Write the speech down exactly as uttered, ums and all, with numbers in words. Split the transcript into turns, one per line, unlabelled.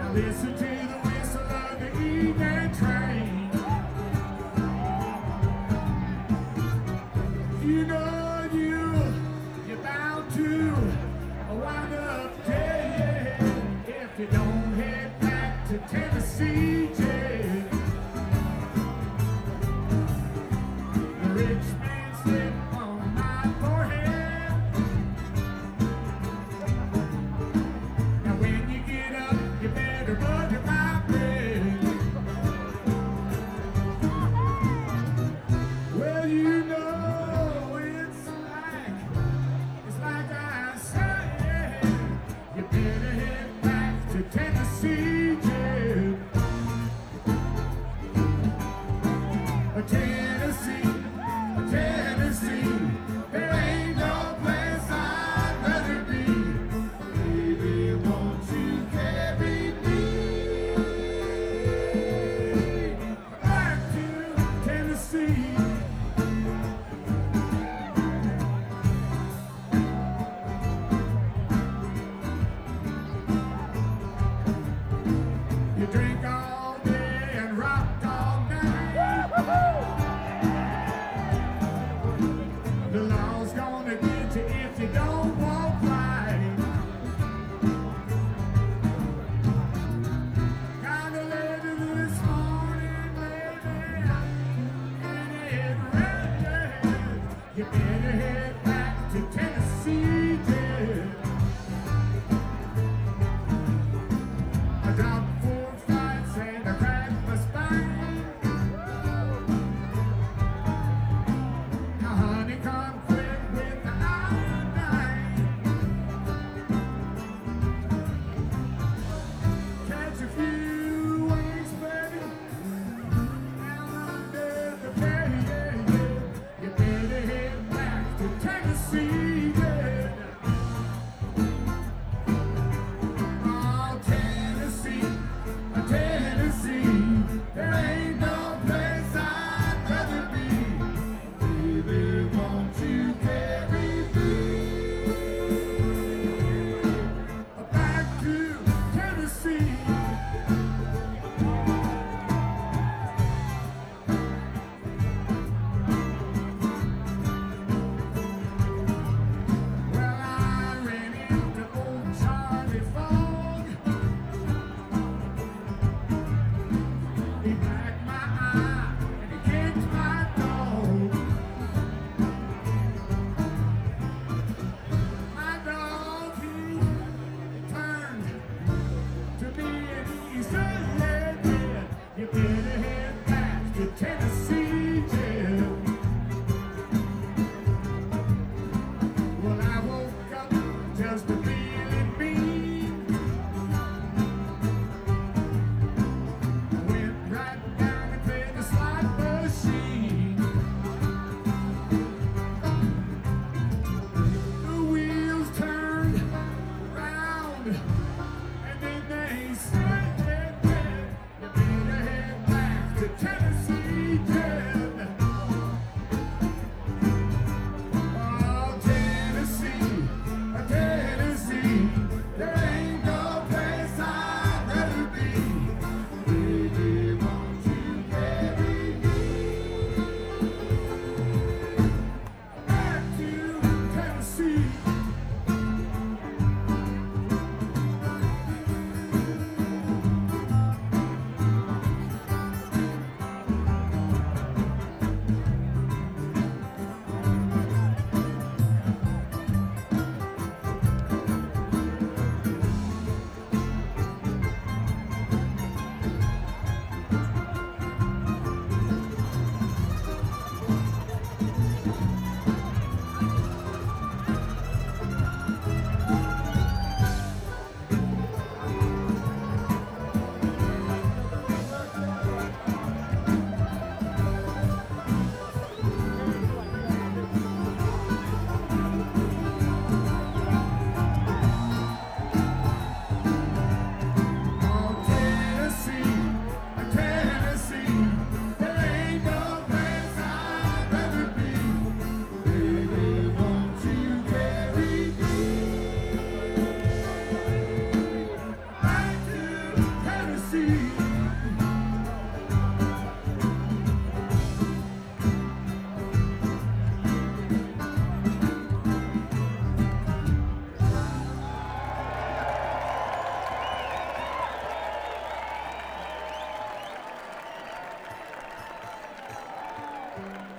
Listen to the whistle of the evening train. You know you, you're bound to wind up dead if you don't head back to Tennessee jail. The rich man slipped on my forehead. Now when you get up, you better butter my bread. Well, you know it's like, it's like I said, you better head back to Tennessee jail. Thank you.